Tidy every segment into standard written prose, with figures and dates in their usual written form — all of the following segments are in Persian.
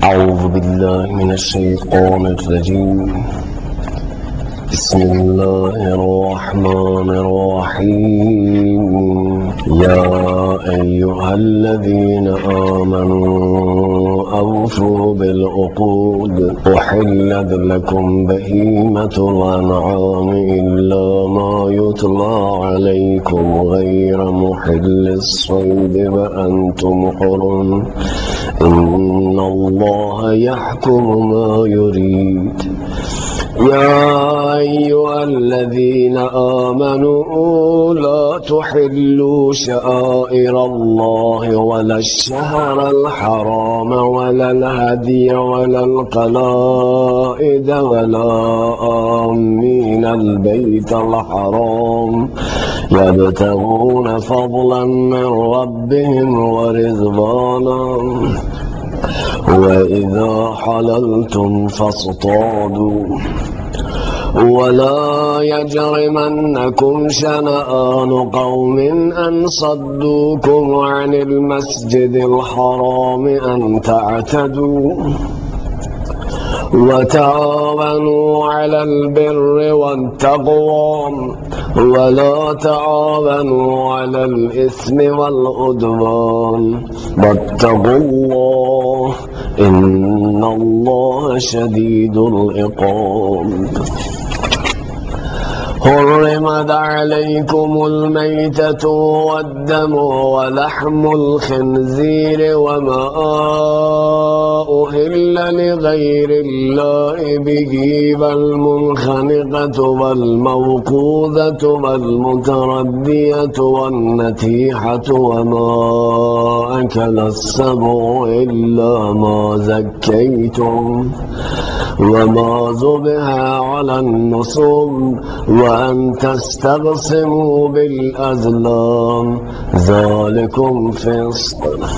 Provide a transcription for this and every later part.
أعوذ بالله من الشيطان الرجيم. بسم الله الرحمن الرحيم. يا أيها الذين آمنوا أوفوا بالعقود أحلت لكم بهيمة الأنعام إلا ما يتلى عليكم غير محل الصيد وأنتم حرم إن الله يحكم ما يريد. يا أيها الذين آمنوا لا تحلوا شعائر الله ولا الشهر الحرام ولا الهدي ولا القلائد ولا آمين البيت الحرام يبتغون فضلا من ربهم ورضوانا وإذا حللتم فاصطادوا ولا يجرمنكم شنآن قوم أن صدوكم عن المسجد الحرام أن تعتدوا وتعاونوا على البر والتقوى ولا تعاونوا على الإثم والعدوان واتقوا الله إن الله شديد العقاب. حرمت عليكم الميتة والدم ولحم الخنزير وما أهل لغير الله به والمنخنقة والموقوذة والمتردية والنتيحة وما أكل السبع إلا ما زكيتم وما ذبح على النصب وأن تستقسموا بالأزلام ذلكم فسق.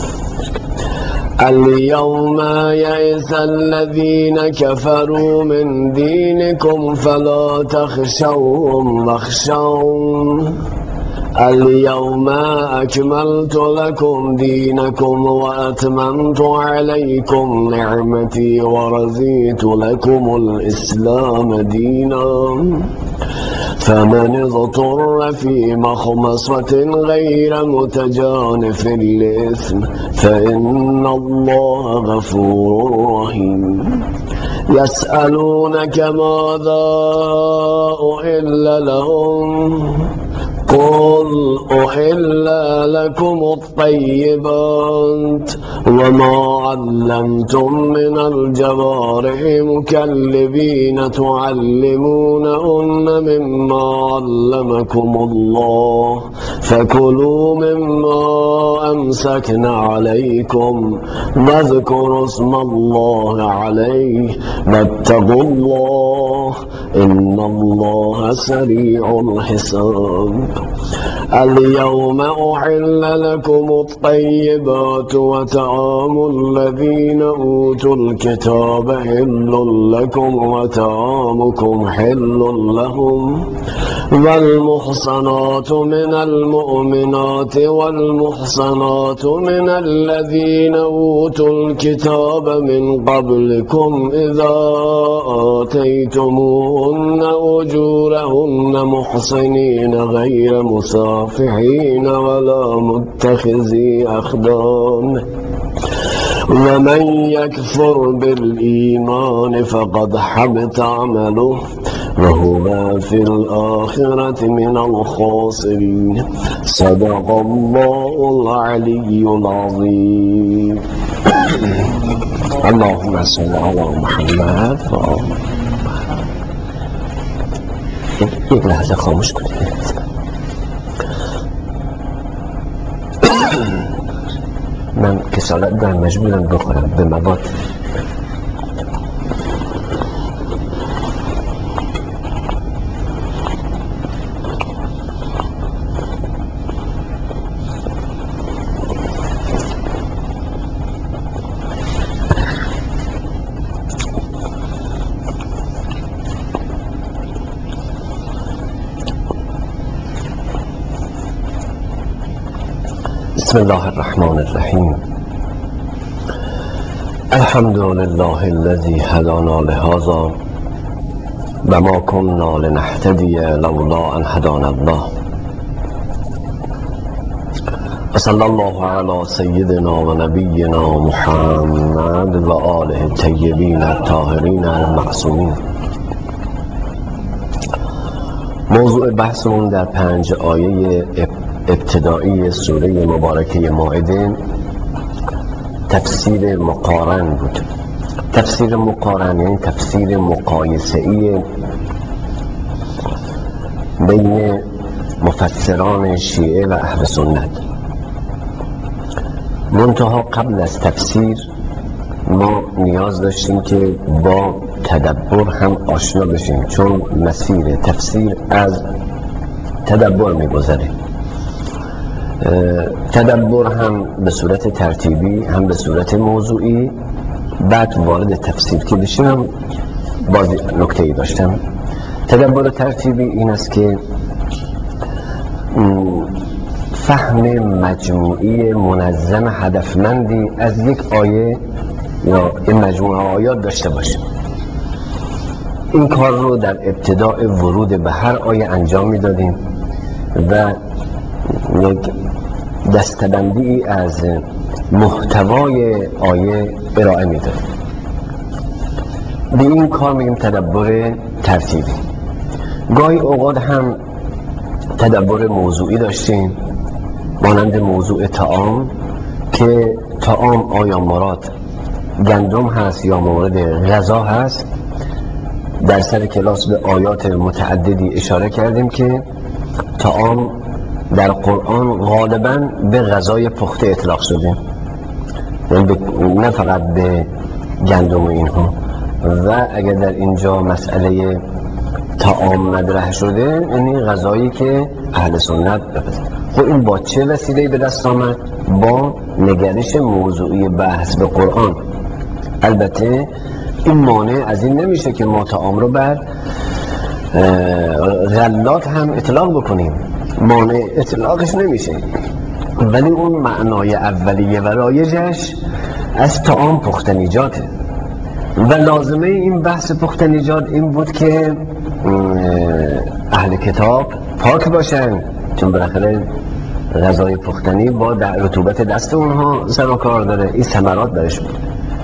اليوم يئس الذين كفروا من دينكم فلا تخشوهم واخشون اليوم أكملت لكم دينكم وأتممت عليكم نعمتي ورضيت لكم الإسلام دينا فمن اضطر في مخمصة غير متجانف لإثم فإن الله غفور رحيم. يسألونك ماذا أحل لهم قل أحل لكم الطيبات وما علمتم من الجوارح مكلبين تعلمونهن مما علمكم الله فكلوا مما أمسكن عليكم واذكروا اسم الله عليه واتقوا الله إن الله سريع الحساب. اليوم أحل لكم الطيبات وطعام الذين أوتوا الكتاب حل لكم وطعامكم حل لهم والمحصنات من المؤمنات والمحصنات من الذين أوتوا الكتاب من قبلكم إذا آتيتموهن أجورهن محصنين غير مسافحين ولا متخذي أخدان ومن يكفر بالإيمان فقد حبط عمله وهو في الآخرة من الخاسرين. صدق الله العلي العظيم. اللهم صل على محمد. یک لحظه خاموش کنید. من کسالت دارم مجبورم بخورم به مواد. بسم الله الرحمن الرحیم. الحمد لله الذي هدانا لهذا وما كنا لنهتدي لولا أن هدانا الله وصلى الله على سيدنا ونبينا محمد وآله الطيبين الطاهرين المعصومين. موضوع بحثمون در 5 آیه ابتدایی سوره مبارکه مائده تفسیر مقارن بود. تفسیر مقارن یعنی تفسیر مقایسه‌ای بین مفسران شیعه و اهل سنت. منتها قبل از تفسیر ما نیاز داشتیم که با تدبر هم آشنا بشیم، چون مسیر تفسیر از تدبر می‌گذره. تدبر هم به صورت ترتیبی هم به صورت موضوعی. بعد وارد تفسیر که بشیم باز نکته‌ای داشتم. تدبر ترتیبی این است که فهم مجموعی منظم هدفمندی از یک آیه یا این مجموعه آیات داشته باشیم. این کار رو در ابتداء ورود به هر آیه انجام میدادیم و یک دسته‌بندی از محتوای آیه ارائه میدادیم. به این کار میگیم تدبر ترتیبی. گاهی اوقات هم تدبر موضوعی داشتیم، مانند موضوع طعام که طعام آیا مراد گندم هست یا مورد غذا هست. در سر کلاس به آیات متعددی اشاره کردیم که طعام در قرآن غالباً به غذای پخته اطلاق شده، یعنی نه فقط به گندم و اینها. و اگر در اینجا مسئله طعام مطرح شده یعنی غذایی که اهل سنت بپذیرند. خب این با چه وسیله‌ای به دست آمد؟ با نگرش موضوعی بحث به قرآن. البته این مانع از این نمیشه که ما طعام رو بر غلات هم اطلاق بکنیم، مانع اطلاقش نمیشه، ولی اون معنای اولیه و رایجش از طعام پختنیجاته. و لازمه این بحث پختنیجات این بود که اهل کتاب پاک باشن، چون بالاخره غذای پختنی با رطوبت دست اونها سر و کار داره. این ثمرات درش بود.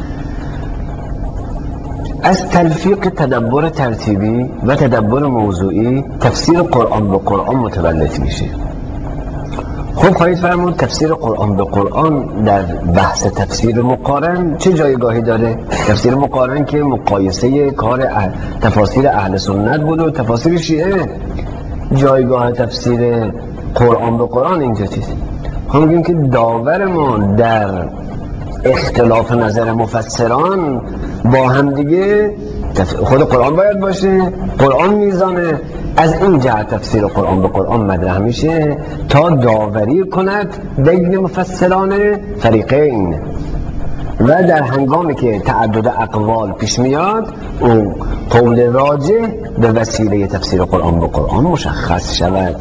از تلفیق تدبر ترتیبی و تدبر موضوعی تفسیر قرآن به قرآن متولد میشه. خب خواهید فرمود تفسیر قرآن به قرآن در بحث تفسیر مقارن چه جایگاهی داره؟ تفسیر مقارن که مقایسه کار تفاسیر اهل سنت بود و تفاسیر شیعه. جایگاه تفسیر قرآن به قرآن اینجا چیست؟ هم میگیم که داور ما در اختلاف نظر مفسران با هم دیگه خود قرآن باید باشه، قرآن میزانه. از این جهت تفسیر قرآن به قرآن مطرح میشه تا داوری کند بین مفسران فریقین، و در هنگامی که تعدد اقوال پیش میاد اون قول راجح به وسیله تفسیر قرآن به قرآن مشخص شود.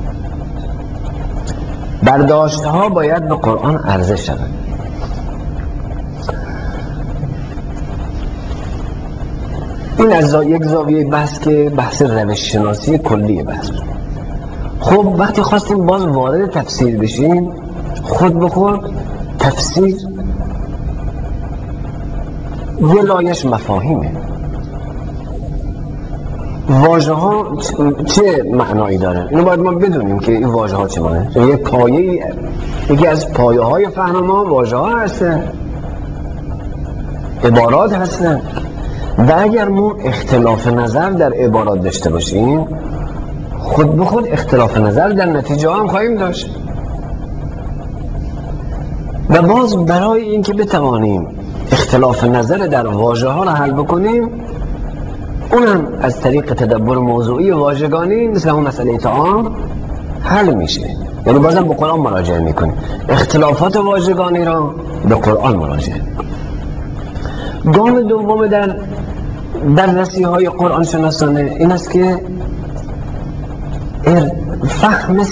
برداشت ها باید به قرآن عرضه شود. این از یک زاویه بحث که بحث روش شناسی کلی بحث. خب وقتی خواستیم باز وارد تفسیر بشیم، خود به خود تفسیر یه لایش مفاهیمه. واژه ها چه معنایی دارن؟ اینو باید ما بدونیم که این واژه ها چه معنی. یه پایه، یکی از پایه های فهم ما واژه ها هستن، عبارات هستن. و اگر ما اختلاف نظر در عبارات داشته باشیم، خود به خود اختلاف نظر در نتیجه هم خواهیم داشت. و باز برای اینکه بتوانیم اختلاف نظر در واژه ها را حل بکنیم، اونم از طریق تدبر موضوعی واژگانی مثل همون مسئله طعام حل میشه. یعنی بازم به قرآن مراجعه میکنیم، اختلافات واژگانی را به قرآن مراجعه میکنیم. گام دوم در بررسی های قرآن شناسانه این است که فهم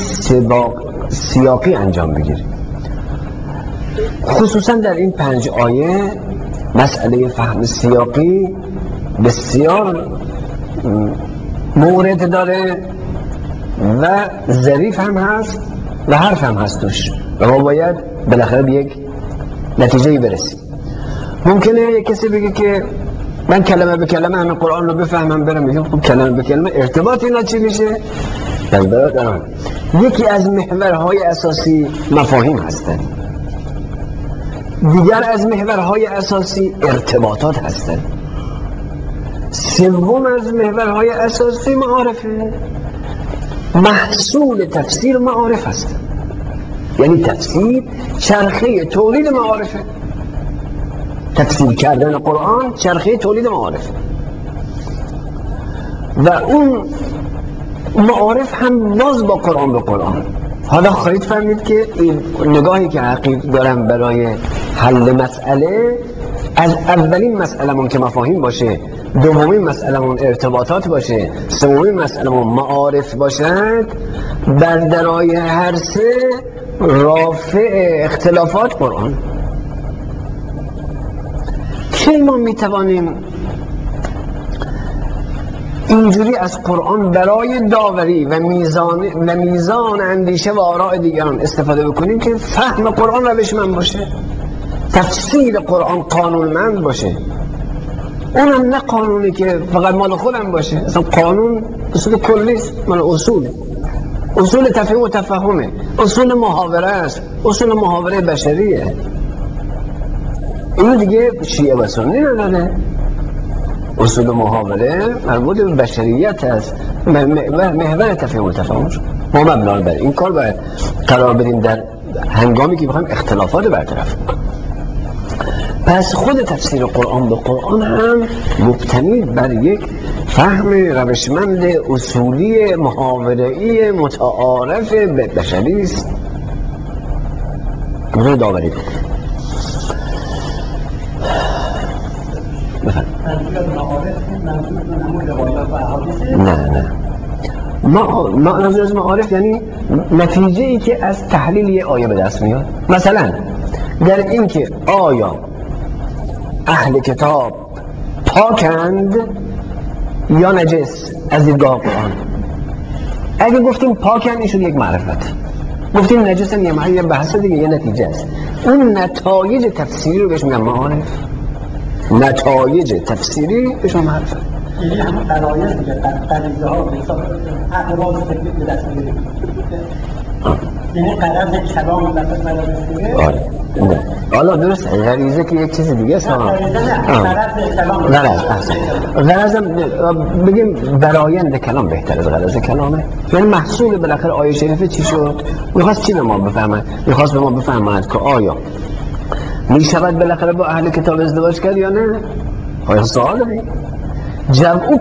سیاقی انجام بگیریم. خصوصا در این 5 آیه مسئله فهم سیاقی بسیار مورد داره و ظریف هم هست و حرف هم هست توش و ما باید بالاخره به یک نتیجه‌ای برسیم. ممکنه یک کسی بگه که من کلمه به کلمه همه قرآن رو بفهمم برم، میگم خب کلمه به کلمه ارتباط اینا چی میشه؟ یکی از محورهای اساسی مفاهیم هستند، دیگر از محورهای اساسی ارتباطات هستند، سوم از محورهای اساسی معارفه. محصول تفسیر معارف هست، یعنی تفسیر چرخه تولید معارفه. تفسیر کردن قرآن چرخه تولید معارف و اون معارف هم باز با قرآن به قرآن. حالا خواهید فهمید که این نگاهی که حقیق دارم برای حل مسئله، از اولین مسئله‌مون که مفاهیم باشه، دومین مسئله‌مون ارتباطات باشه، سومین مسئله‌مون معارف باشد، بردرای هر سه رافع اختلافات قرآن. کی ما میتوانیم اینجوری از قرآن برای داوری و میزان اندیشه و آراء دیگران استفاده بکنیم که فهم قرآن روشمند باشه، تفسیر قرآن قانونمند باشه، اونم نه قانونی که فقط مال خودم باشه، اصلا قانون اصول کلی است، مال اصول تفهیم و تفهمه، اصول محاوره است، اصول محاوره بشریه. اینو دیگه شیعه و سنی نداره. اصول محاوره مربوط به بشریت است، محور تفهیم و تفاهم. ما مبنا بر این کار باید قرار بدیم در هنگامی که بخوایم اختلافات برطرف کنیم. پس خود تفسیر قرآن به قرآن هم مبتنی بر یک فهم روشمند اصولی محاوره‌ای متعارف بشری است. اینو داوری کنیم. نه ما از معارف یعنی نتیجه ای که از تحلیل یه آیه به دست میاد. مثلا در این که آیا اهل کتاب پاکند یا نجس از دیدگاه قرآن. اگه گفتیم پاکند این شد یک معرفت، گفتیم نجسن یه بحث دیگه، یه نتیجه است. اون نتایج تفسیری رو بهش میگن معارف. نتایج تفسیری بهشون معرفت. یعنی همون قرایز دیگه، قریزه ها به حساب اقراض تکلیف به دست میگیریم، یعنی قرض کلام و لفظ قرض دیگه. آره حالا درست غریزه که یک چیز دیگه است. غریزه نه، قرض کلام. غرض بگیم برآیند کلام بهتر از غرض کلامه. یعنی محصول بالاخره آیه شریفه چی شد؟ میخواست چی به ما بفهمد؟ میخواست به ما بفهمد که آیا میشود بالاخره با اهل کتاب ازدواج کرد یا نه؟ آیا سواله؟ جمع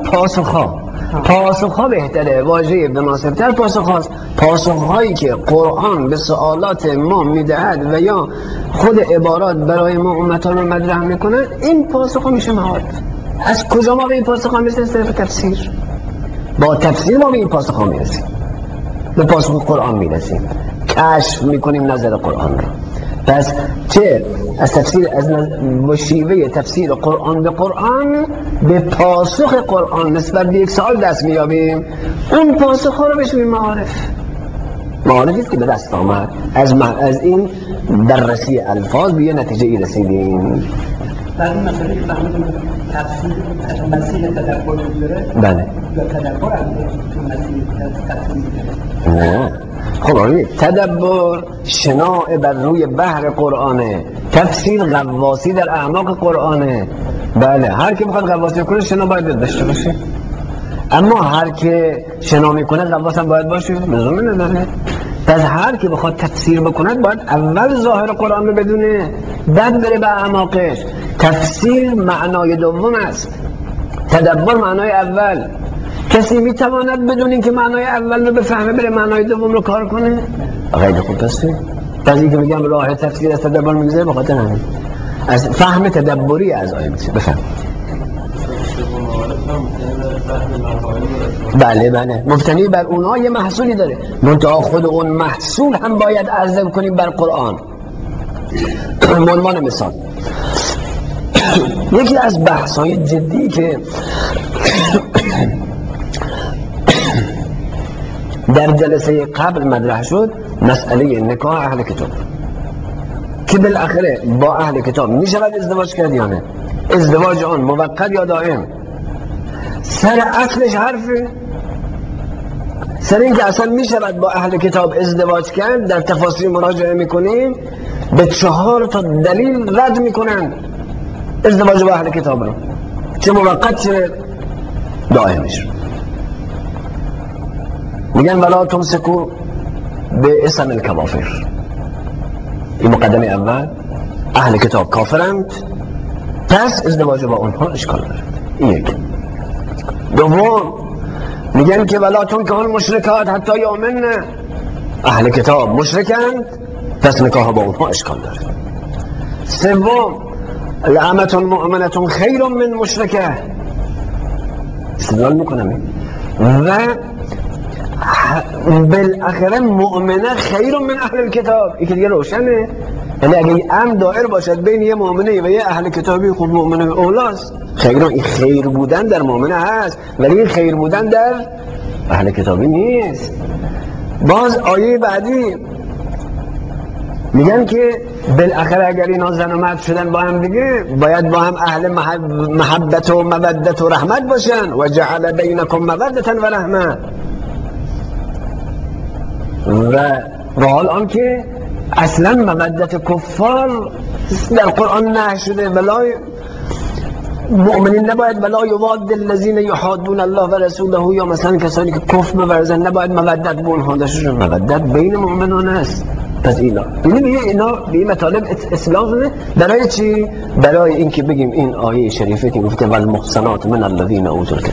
پاسخها بهتره، واژه مناسبتر پاسخهایی که قرآن به سوالات ما میدهد و یا خود عبارات برای ما امتان رو مطرح میکنن، این پاسخها میشه معارف. از کجا ما به این پاسخها میرسیم؟ صرف تفسیر. با تفسیر ما به این پاسخها میرسیم، به پاسخ قرآن میرسیم، کشف میکنیم نظر قرآن رو. پس چه از تفسیر با شیوه تفسیر قرآن به قرآن به پاسخ قرآن نسبت به یک سوال دست میابیم، اون پاسخ ها رو بهش میگیم معارفی است که به دست آمد از این بررسی الفاظ به یه نتیجه ای رسیدیم. در این مسئله که فهمیدیم تفسیر مسیر تدبر میگیره؟ بله. یا تدبر هم مسیر تفسیر میگیره؟ نه خب تدبر شناع بر روی بحر قرآنه، تفسیر غواصی در اعماق قرآنه. بله هر که بخواد غواصی کنه شنا باید داشته باشه، اما هر که شنا میکنه غواص هم باید باشه، لزومی نداره. پس هر که بخواد تفسیر بکنه باید اول ظاهر قرآن رو بدونه، بعد بره به اعماقش. تفسیر معنای دوم است، تدبر معنای اول. کسی میتواند بدون اینکه معنای اول رو بفهمه بره معنای دوم رو کار کنه؟ غیر خوب تصویر. پس اینکه میگم راه تفسیر از تدبر میگذاره بخاطر همین از فهم تدبری از آیه میشه. بفهم. بله مفتنی بر اونها یه محصولی داره، منتها خود اون محصول هم باید عرضه کنیم بر قرآن. عنوان مثال یکی از بحث‌های جدی که در جلسه قبل مطرح شد مسئله نکاح اهل کتاب که بالاخره با اهل کتاب می شود ازدواج کرد یا نه، ازدواج آن موقت یا دائم. سر اصلش حرفه، سر اینکه اصلا می شود با اهل کتاب ازدواج کرد در تفاسیر مراجعه میکنیم به 4 تا دلیل رد میکنن ازدواج با اهل کتاب رو، چه موقت چه دائمش. میگن ولا تمسکو به اسم الکوافر. این مقدمه اول، اهل کتاب کافرند پس ازدواج با اونها اشکال دارد. این یک. دوم میگن که ولا تنکحوا المشرکات حتی یؤمنن، اهل کتاب مشرکند پس نکاح با اونها اشکال دارد. سوم لامة مؤمنة خیر من مشرکه، استدلال میکنم و بالاخره مؤمنه خیر من اهل الکتاب. این که دیگه روشنه، یعنی اگه این امر دائر باشد بین یه مؤمنه و یه اهل کتابی خب مؤمنه اولاست. خیر بودن در مؤمنه هست ولی این خیر بودن در اهل کتابی نیست. باز آیه بعدی میگن که بالاخره اگر اینا زن و مرد شدن با هم دیگه باید با هم اهل محبت و مودت و رحمت باشن و جعل بینکم مودتا و رحمه. و حال آن که اصلا مودت کفار در قرآن نه شده، ولی مؤمنین نباید ولا یواد الذین یحادون الله و رسوله، یا مثلا کسانی که کفر بورزن نباید مودت به اونها داشته شد. مودت بین مؤمنان است. پس اینا به این مطالب اسلام شده. برای چی؟ برای اینکه بگیم این آیه شریفه که گفته والمحصنات من الذین اوتوا الکتاب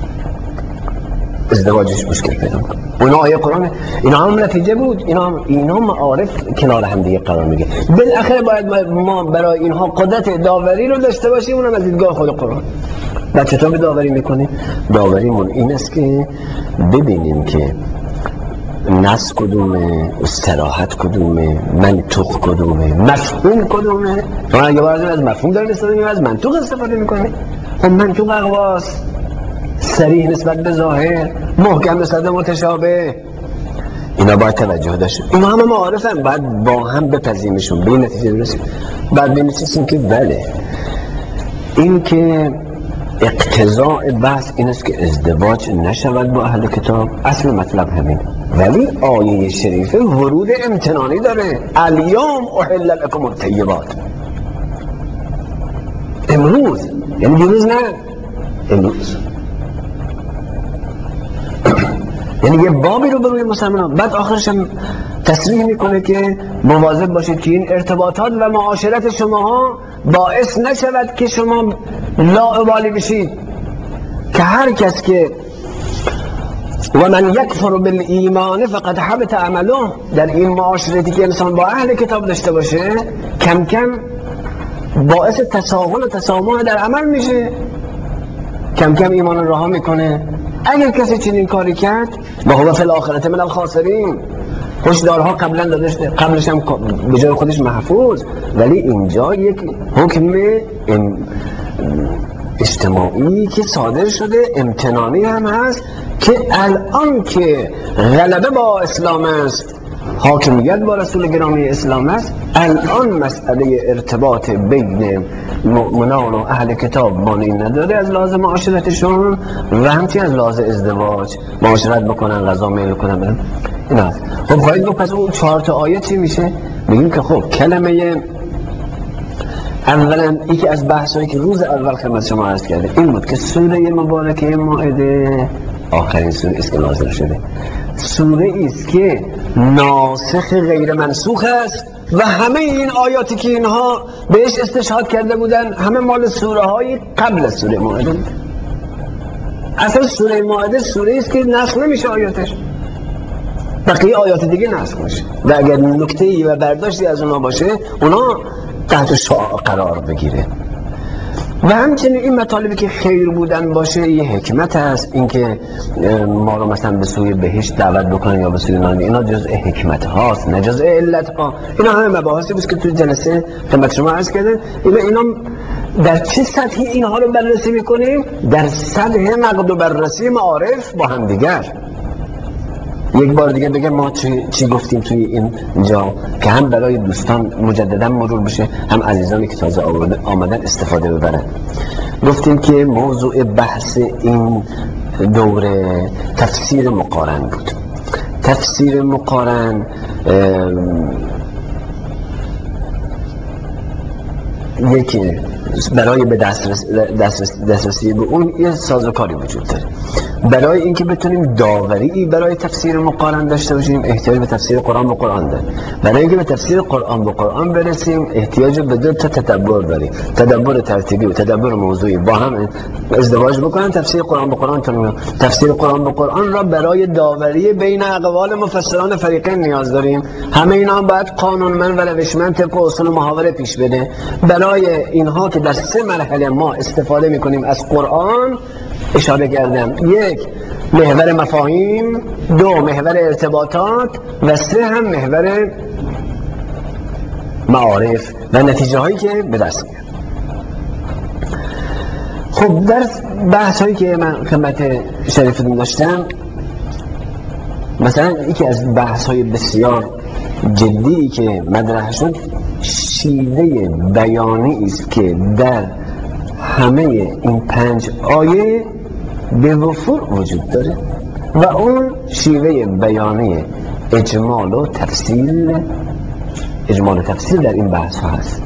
ازدواجش مشکل پیدا میکنه. اونا آیه قرآن، اینا هم نتیجه بود، اینا معارف کنار هم دیگه قرار میگه. بالاخره باید ما برای اینها قدرت داوری رو داشته باشیم، اونم از دیدگاه خود قرآن. بعد چطور داوری میکنیم؟ داوریمون این است که ببینیم که نص کدومه، استراحت کدومه، منطق کدومه، مفهوم کدومه. ما اگه باید از مفهوم داریم استفاده میکنیم، از منطق استفاده میکنیم. خب منطق اقواس صریح نسبت به ظاهر، محکم نسبت به متشابه، اینا باید توجه داشته. اینا همه معارفن، باید با هم بپذیمشون، به این نتیجه برسیم. بعد بینیسیم که بله این که اقتضاء بحث این است که ازدواج نشود با اهل کتاب، اصل مطلب همین. ولی آیه شریفه ورود امتنانی داره. الیوم احل لکم الطیبات، امروز، یعنی دیروز نه، امروز. یعنی یه بابی رو به روی مسلمان. بعد آخرش هم تصریح میکنه که مواظب باشید که این ارتباطات و معاشرت شماها باعث نشود که شما لاابالی بشید، که هر کس که و من یکفر بالایمان فقد حبط عمله، در این معاشرتی که انسان با اهل کتاب داشته باشه کم کم باعث تساهل و تسامح در عمل میشه، کم کم ایمان رها میکنه. اگر کسی چنین کاری کرد و هو فی الاخرة من الخاسرین، هشدارها قبلا داده شده، قبلش هم به جای خودش محفوظ، ولی اینجا یک حکم اجتماعی که صادر شده، امتنانی هم هست که الان که غلبه با اسلام است، حاکمیت با رسول گرامی اسلام است، الان مسئله ارتباط بین مؤمنان و اهل کتاب مانعی نداره از لحاظ معاشرتشون و همچنین از لحاظ ازدواج معاشرت بکنن، غذا میل کنن. این هست. خب خواهید گفت پس اون 4 تا آیه چی میشه؟ میگیم که خب کلمه اولا یکی از بحثایی که روز اول خدمت شما عرض کرده این بود که سوره مبارکه مائده آخرین سوره است که نازل شده، سوره است که ناسخ غیر منسوخ است و همه این آیاتی که اینها بهش استشهاد کرده بودن همه مال سوره های قبل از سوره مائده. اصلا سوره مائده سوره است که نسخ نمیشه آیاتش، بقیه آیات دیگه نسخ میشه و اگر نکته‌ای و برداشتی از اونا باشه اونا تحت شعاع قرار بگیره. و همچنین این مطالبی که خیر بودن باشه یه حکمت هست، اینکه ما رو مثلا به سوی بهشت دعوت بکنه یا به سوی نار، اینا جزء حکمت هاست نه جزء علت ها. اینا همه مباحثی بود که تو جلسه خدمت شما عرض کردم. اینا در چه سطحی اینها رو بررسی میکنیم؟ در سطح نقد و بررسی معارف با هم دیگر. یک بار دیگه بگم ما چی گفتیم توی این جا که هم برای دوستان مجددا مرور بشه، هم عزیزانی که تازه آمدن استفاده ببرن. گفتیم که موضوع بحث این دوره تفسیر مقارن بود. تفسیر مقارن یکی برای به دسترسی به اون یه سازوکاری وجود داره. برای اینکه بتونیم داوری برای تفسیر مقارن داشته باشیم احتیاج به تفسیر قرآن به قرآن داریم. برای اینکه به تفسیر قرآن به قرآن برسیم احتیاج به دو تا تدبر داریم، تدبر ترتیبی و تدبر موضوعی با هم ازدواج بکنن تفسیر قرآن به قرآن تونیم. تفسیر قرآن به قرآن را برای داوری بین اقوال مفسران فریقین نیاز داریم. همه اینا باید قانونمند و روشمند طبق اصول محاوره پیش بده. برای اینها که در 3 مرحله ما استفاده میکنیم از قرآن اشاره کردم: 1 محور مفاهیم، 2 محور ارتباطات و 3 هم محور معارف و نتیجه هایی که به دست میاد. خب در بحث هایی که من خدمت شریفتون داشتم، مثلا یکی از بحث های بسیار جدی که مطرح شد شیوه بیانی است که در همه این 5 آیه به وفور وجود داره و اون شیوه بیانی اجمال و تفصیل در این بحث ها هست.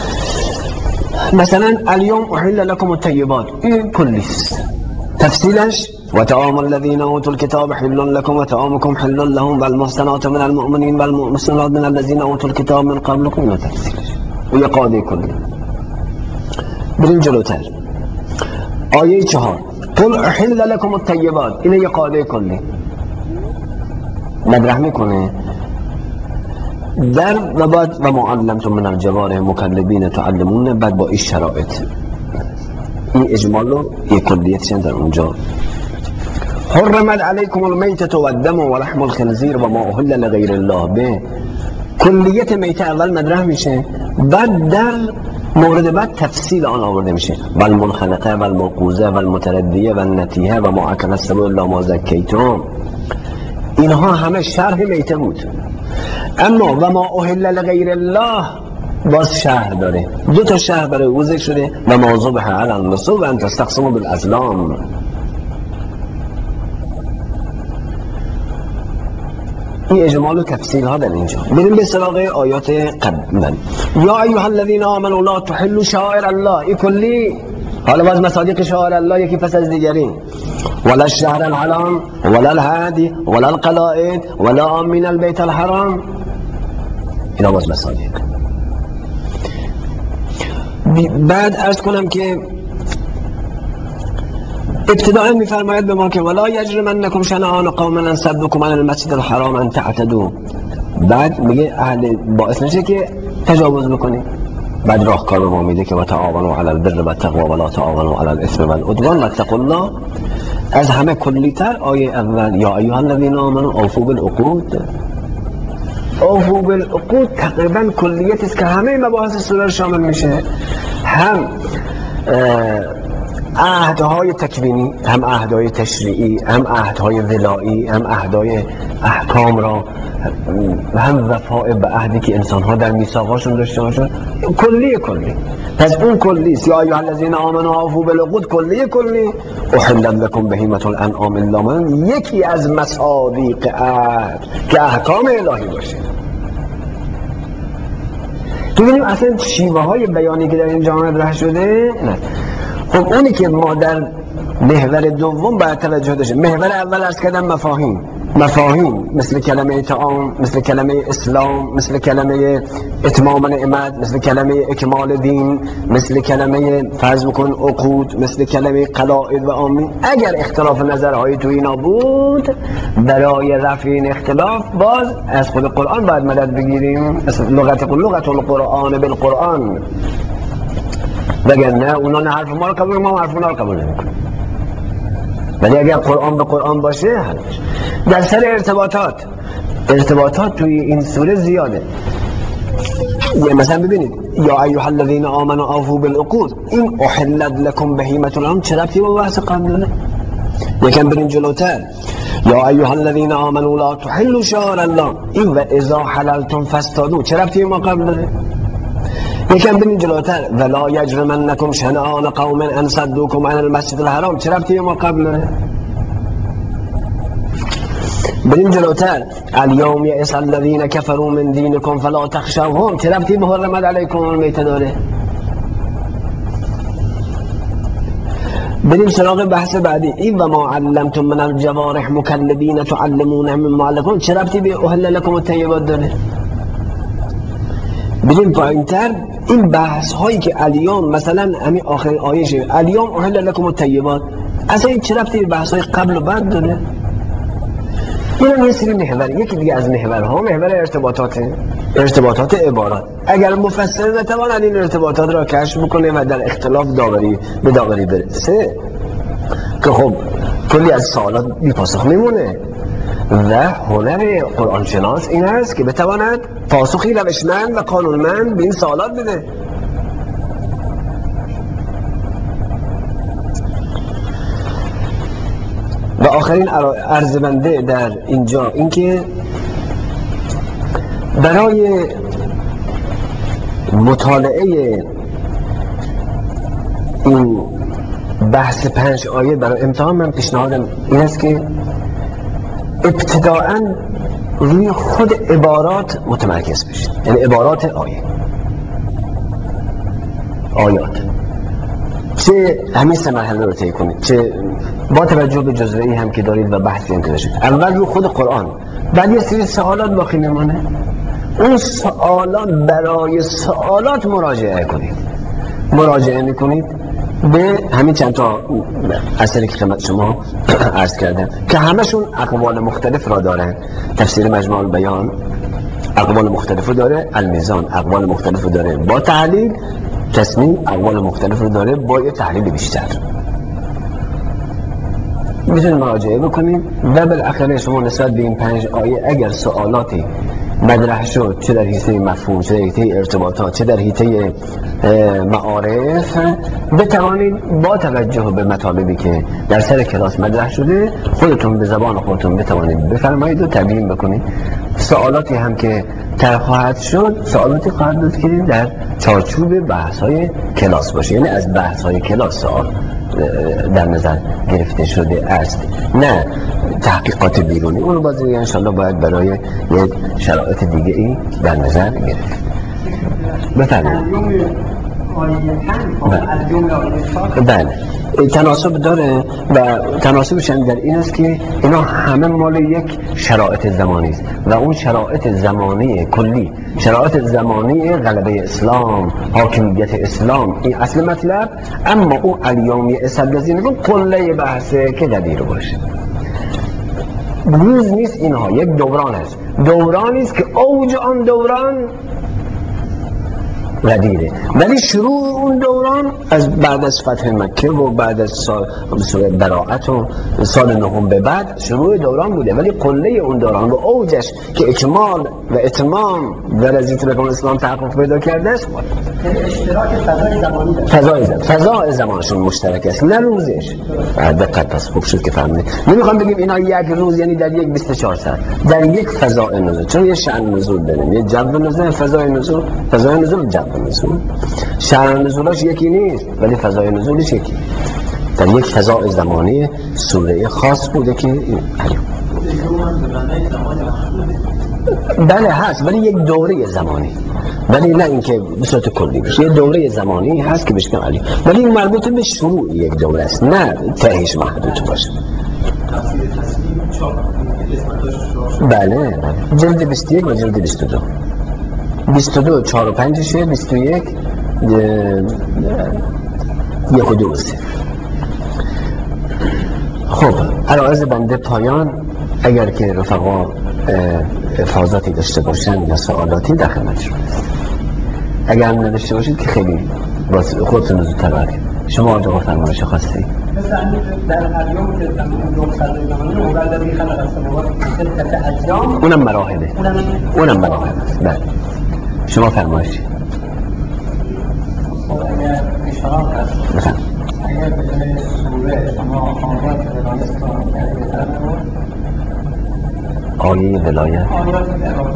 مثلا الیوم احل لکم الطیبات، این کلیست. تفصیلش و طعام الذین اوتوا الکتاب حل لکم و طعامکم حل لهم والمحصنات من المؤمنین والمحصنات من الذین اوتوا الکتاب من قبلکم. اینا تفصیلش و یه قاعده کلی. بریم جلوتر. آیه 4 قل احل لکم الطیبات، این یه قاعده کلی مطرح میکنه در و بعد و ما علمتم من الجوارح مکلبین تعلمون، بعد با این شرایط این اجمال رو یک کلیتش در اونجا. حرمت علیکم المیتة و الدم و لحم الخنزیر و ما اهل لغیر الله به، کلیت میته اول مطرح میشه، بعد در مورد بعد تفصیل آن آورده میشه. والمنخنقه والموقوذه والمتردیه والنطیحه و ما اکل السبع الا ما زکیتم، اینها همه شرح میته بود. اما و ما اهل لغیر الله باز شرح داره، 2 تا شرح برای او ذکر شده: و ما ذبح علی النصب و ان تستقسموا بالازلام. این اجمال و تفصیل ها در اینجا. بریم به سراغ آیات قبل. یا ایها الذین آمنوا لا تحلوا شعائر الله، این کلی. حالا باز مصادیق شعائر الله یکی پس از دیگری: ولا الشهر الحرام ولا الهادي ولا القلائد ولا آمین البیت الحرام. اینا باز مصادیق. بعد عرض کنم که ابتداء میفرماید به ما که ولا یجرمنکم شنآن قوم ان صدوکم عن المسجد الحرام ان تعتدوا. بعد میگه اهل باعث نشه که تجاوز بکنید. بعد راهکار رو ما میده که و تعاونوا علی البر و التقوی ولا تعاونوا علی الاثم والعدوان واتقوا الله. از همه کلی‌تر آیه اول یا ایها الذین آمنوا اوفوا بالعقود. اوفوا بالعقود تقریبا کلیت است که همه مباحث سوره رو شامل میشه، هم عهدهای تکوینی، هم عهدهای تشریعی، هم عهدهای ولایی، هم عهدهای احکام را، هم وفاء به عهدی که انسان‌ها در میثاقاشون داشته باشن. کلی پس اون کلی است. یا ایها الذین آمنوا اوفوا بالعقود کلی احلت لکم بهیمة الانعام الا ما، یکی از مصادیق عهد که احکام الهی باشه. تو ببینیم اصلا شیوه های بیانی که در این جامعه مطرح شده. نه خب اونی که ما در محور دوم باید توجه داشته. محور اول عرض کردم مفاهیم مثل کلمه طعام، مثل کلمه اسلام، مثل کلمه اتمام نعمت، مثل کلمه اکمال دین، مثل کلمه فرض بکن عقود، مثل کلمه قلائد و آمین. اگر اختلاف نظرهای تو اینا بود، برای رفع این اختلاف باز از خود قرآن باید مدد بگیریم. لغت القرآن بالقرآن وگرنه اونا نه حرف ما رو قبول، ما حرف اونا رو قبول نمیکنیم. ولی اگر قرآن به قرآن باشه حلش. در سر ارتباطات توی این سوره زیاده. مثلا ببینید یا ایها الذین آمنوا اوفوا بالعقود این احلت لکم بهیمة الانعام چه ربطی با بحث قبل داره؟ یکم بریم جلوتر یا ایها الذین آمنوا لا تحلوا شعائر الله این و اذا حللتم فاصطادوا چه ربطی ما قبل داره؟ یکم بریم جلوتر ولا یجرمنکم شنآن قوم ان صدوکم عن المسجد الحرام چه ربطی ما قبل داره؟ بریم جلوتر الیوم یئس الذین کفروا من دینکم فلا تخشوهم چه ربطی به حرمت علیکم المیتة داره؟ بریم سراغ بحث بعدی این و ما علمتم من الجوارح مکلبین تعلمون مما علمکم چه ربطی به احل لکم الطیبات داره؟ بریم پایینتر این بحث هایی که الیوم مثلا همین آخر آیه شه الیوم احل لکم الطیبات اصلا این چه ربطی به بحث های قبل و بعد داره؟ این یه سری محور، یکی دیگه از محورها محور ارتباطات عبارات. اگر مفسر نتواند این ارتباطات را کشف بکنه و در اختلاف به داوری برسه که خب کلی از سوالات بی پاسخ میمونه و هنر قرآن شناس این است که بتواند پاسخی روشمند و قانونمند به این سوالات بده. و آخرین عرض بنده در اینجا اینکه برای مطالعه این بحث 5 آیه برای امتحان من پیشنهادم این است که ابتداءً روی خود عبارات متمرکز بشید، یعنی عبارات آیات چه همین 3 مرحله رو طی کنید، چه با توجه به جزوه‌ای هم که دارید و بحثی هم که داشتید. اول رو خود قرآن، بعد یه سری سوالات باقی میمونه، اون سوالات برای سوالات مراجعه میکنید به همین چند تا اثری که خدمت شما عرض کردم که همشون اقوال مختلف را دارن. تفسیر مجموع البیان اقوال مختلف داره، المیزان اقوال مختلف داره با تحلیل، تصمیم اقوال مختلف رو داره با یه تحلیل بیشتر. میتونید مراجعه بکنید و بالاخره شما نسبت به این 5 آیه اگر سوالاتی مطرح شد، چه در حیطه مفهوم، چه در حیطه ارتباطات، چه در حیطه معارف، بتوانید با توجه به مطالبی که در سر کلاس مطرح شده خودتون به زبان خودتون بتوانید بفرمایید و تبیین بکنید. سوالاتی هم که طرح خواهد شد سوالاتی خواهد بود که در چارچوب بحث‌های کلاس باشه، یعنی از بحث‌های کلاس سوال در نظر گرفته شده است، نه تحقیقات بیرونی. اون رو باز دیگه انشاءالله باید برای یک شرایط دیگه ای در نظر گرفت. بفرمایید. بله تناسب داره و تناسبش هم در این است که اینا همه مال یک شرایط زمانی است و اون شرایط زمانی کلی، شرایط زمانی غلبه اسلام، حاکمیت اسلام، این اصل مطلب. اما اون الیوم یئس الذین رو کله بحثه که دبیر باشه. روز نیست، اینها یک دوران است، دورانی است که اوج آن دوران ردیده، ولی شروع اون دوران از بعد از فتح مکه و بعد از سال براءت و سال 9 به بعد شروع دوران بوده، ولی قله اون دوران و اوجش که اکمال و اتمام در رضیت لکم اسلام تحقق پیدا کرده است، اشتراک فضای زمانی داره. فضای زمانشون مشترک است، نه روزش. دقت پس خوب شد که فهمیدید. نمیخوام بگیم اینا یک روز یعنی در یک 24 ساعت، در یک فضای نزول، چون یه شأن نزول داریم، یه جو نزول، فضای نزول جو نزول. شأن نزولاش یکی نیست ولی فضای نزولش یکی، در یک فضای زمانی سوره خاص بوده که بله هست، ولی یک دوره زمانی، ولی نه اینکه به صورت کلی بشه، یه دوره زمانی هست که بشکن علی، ولی این مربوط به شروع یک دوره است، نه تهش محدود باشه. بله جلد 21 و جلد 22 4 و 5 شه، 21 1 و 2 3. خب عرایض بنده پایان. اگر که رفقا افاظاتی داشته باشن یا سوالاتی در خدمتشون، اگر هم نداشته باشید که خیلی باز خودتون زودتر برگرد. شما آقا فرمایش خواستی؟ مثل همین در ادیان که اون صدر زمانی اول در خلق السماوات ستة ایام اونم مراحله. اونم مراحل است. بله. شما فرمایشی. اگر اشتراک هست بفرم. اگر به سوره شما آیات ولایت را کردید آیه ولایت آیات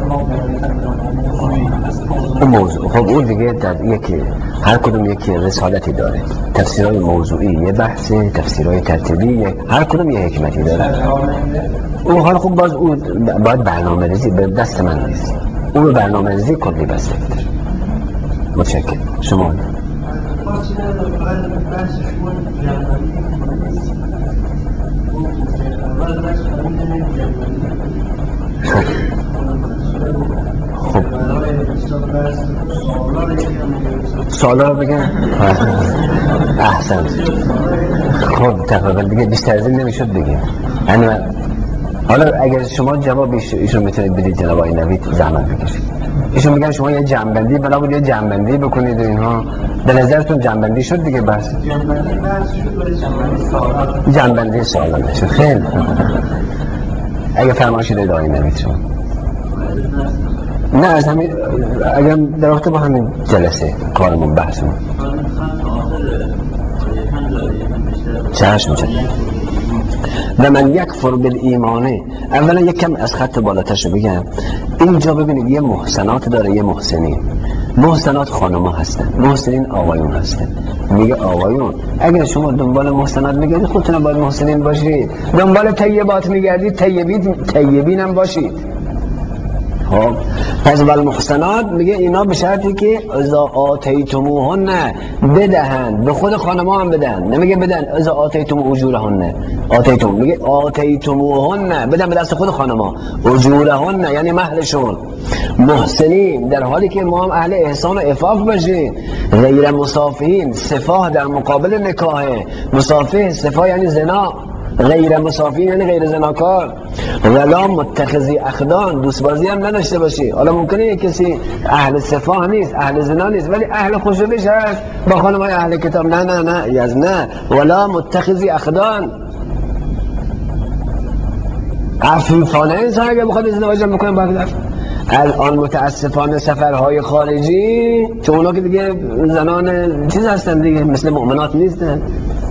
اون موضوع، خب اون دیگه در یکی هر کدوم یکی رسالتی داره. تفسیرهای موضوعی یه بحثه، تفسیرهای ترتیبی هر کدوم یه حکمتی داره. اون حال خب باز اون باید برنامه ریزی، به دست من نیست. اون به برنامه ریزی کلی بسته داره. متشکرم. شما خب سوالا رو بگم. احسن. خب تقریبا دیگه بیشتر از این نمیشد بگیم. یعنی حالا اگر شما جواب ایشون میتونید بدید جناب آقای نوید زحمت بکشید. ایشون میگن شما یه جنبندی بلا بود یه جنبندی بکنید و اینها. به نظرتون جنبندی شد دیگه؟ بس جنبندی سوالا نشد. خیلی اگه فرمایشی دارید آقای نوید شما. نه از همین اگر در وقت با همین جلسه کارمون بحثمون چشم و من یکفر بالایمانه. اولا یک کم از خط بالاترشو بگم. اینجا ببینید یه محسنات داره یه محسنین. محسنات خانم ها هستن، محسنین آقایون هستن. میگه آقایون اگر شما دنبال محسنات میگردید خودتون باید محسنین باشید، دنبال طیبات میگردید طیبین هم باشید. خب پس والمحسنات میگه اینا به شرطی که اذا آتیتموهن بدهند، به خود خانم‌ها هم بدن، نمیگه بدن اذا آتیتم اجورهن. آتیتم میگه آتیتموهن بدن به دست خود خانم‌ها، اجورهن یعنی مهرشون. محسنین در حالی که ما هم اهل احسان و عفاف باشیم. غیر مصافحین، سفاح در مقابل نکاحه. مصافح سفاح یعنی زنا، غیر مصافین یعنی غیر زناکار. ولا متخذی اخدان، دوست بازی هم نداشته باشی. حالا ممکنه یک کسی اهل صفاح نیست، اهل زنا نیست، ولی اهل خوشبش هست با خانم‌های اهل کتاب. نه ولا متخذی اخدان. عفیفانه انسان اگه بخواد ازدواج بکنه باید. الان متاسفانه سفرهای خارجی چون اونا که دیگه زنان چیز هستن دیگه، مثل مؤمنات نیستن.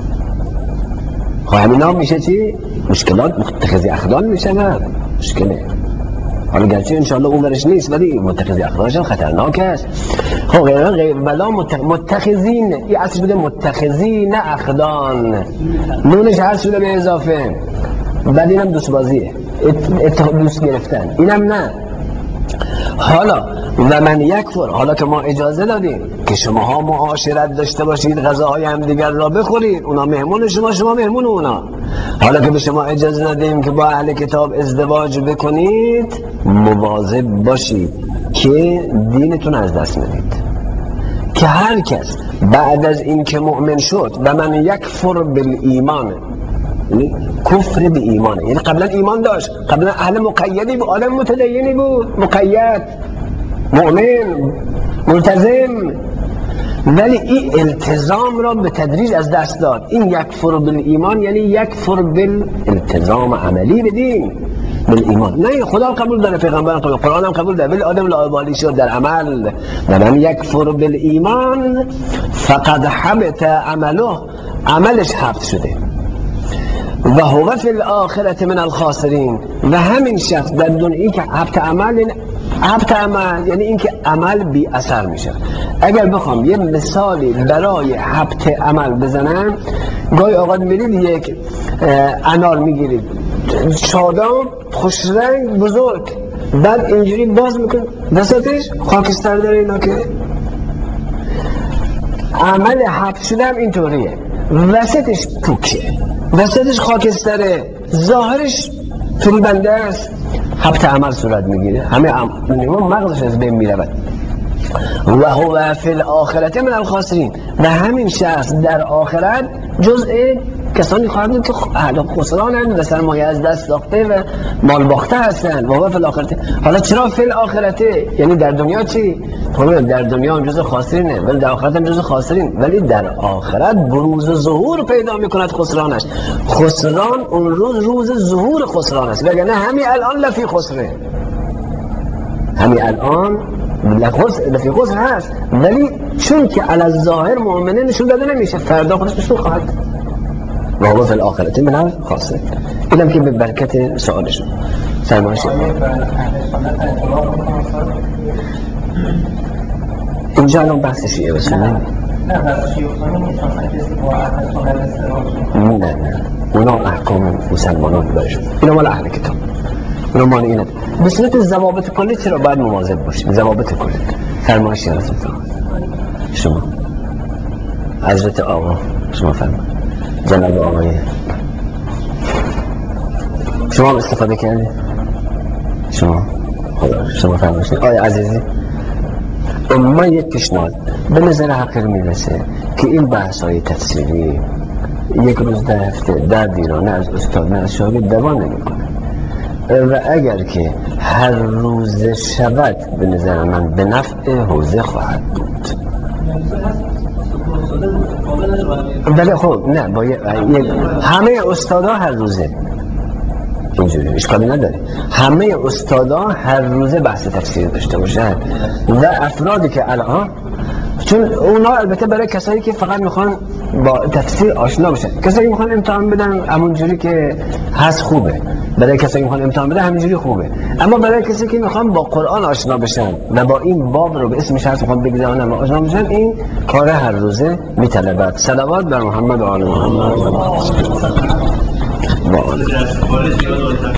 خب همینا میشه چی؟ مشکلات متخذی اخدان میشه. نه مشکله. حالا گرچه انشاءالله اون ورش نیست ولی متخذی اخدانش هم خطرناک است. خب غیر بلا متخذین، این اصل بوده متخذین اخدان، نونش هست شده به اضافه. بعد اینم دوست بازیه، دوست گرفتن، اینم نه. حالا و من یکفر، حالا که ما اجازه دادیم که شماها معاشرت داشته باشید، غذاهای همدیگر را بخورید، اونا مهمون شما مهمون اونا. حالا که به شما اجازه دادیم که با اهل کتاب ازدواج بکنید، مواظب باشید که دینتون از دست ندید. که هر کس بعد از این که مؤمن شد و من یکفر بالایمان، کفر به ایمانه، یعنی قبلا ایمان داشت، قبلا اهل مقیدی بود، آدم متدینی بود، مقید مؤمن ملتزم، ولی این التزام را به تدریج از دست داد. این یکفر بالایمان یعنی یکفر بالالتزام عملی بدین بالایمان. نه خدا قبول داره، پیغمبر قبول، قرآن هم قبول داره، ولی آدم لاابالی شد در عمل. و من یکفر بالایمان فقد حبط عمله، عملش حبط شده. و هو فی الاخرة من الخاسرین، و همین شخص در دنیا که حبط عمل یعنی اینکه عمل بی اثر میشه. اگر بخوام یه مثالی برای حبط عمل بزنم، گاهی اوقات میرید یک انار میگیرید شادام خوش رنگ بزرگ، بعد اینجوری باز میکن وسطش خاکستر داره، اینا که عمل حبط شده هم اینطوریه، وسطش پوکه، وسطش خاکستره، ظاهرش فریبنده است، حبط عمل صورت میگیره، همه مغزش از بین میرود. و هو فی الاخرة من الخاسرین، و همین شخص در آخرت جزء کسانی خواهد بود که اهل خسرانند و سرمایه از دست ساخته و مال باخته هستند و فی الاخرته. حالا چرا فی الاخرته؟ یعنی در دنیا چی؟ در دنیا هم جز خاسرینه ولی در آخرت هم جز خاسرین، ولی در آخرت بروز و ظهور پیدا میکند خسرانش. خسران اون روز ظهور خسران است، وگرنه همین الان لفی خسره، همین الان لفی خسر هست، ولی چون که علی الظاهر مؤمنه نشون داده نمیشه، فردا خودش نشون خواهد و هو فی الاخرته من هم خاصه. اینم که به برکت سوالشون فرمایش اینجا الان بحث شیعه و سنی نه اونا احکام مسلمانان برشون، اینا مال اهل کتاب، اونا مال اینه. به صورت ضوابط کلی چرا باید مواظب باشیم؟ ضوابط کلی فرمایش یادتون شما حضرت آقا شما فرمایید جناب آقای شما هم استفاده کردید؟ شما فرمایید آقای عزیزی اما یک پیشنهاد به نظر حقیر میرسه که این بحث های تفسیری یک روز در هفته در دیرانه از استاد نه از شاگرد دوام نمیکنه و اگر که هر روز شود به نظر من به نفع حوزه خواهد بود. ولی خب نه باید همه استادا هر روزه اینجوری اشکالی نداره، همه استادا هر روزه بحث تفسیر داشته باشن و افرادی که الان، چون اونا البته برای کسایی که فقط میخوان با تفسیر آشنا بشن، کسایی که میخوان امتحان بدن همونجوری که هست خوبه، برای کسایی که میخوان امتحان بدن همونجوری خوبه، اما برای کسی که میخوان با قرآن آشنا بشن و با این باب رو به اسم شرط میخوان بگذارن و آشنا بشن، این کار هر روزه میطلبد. صلوات بر محمد و آل محمد و آل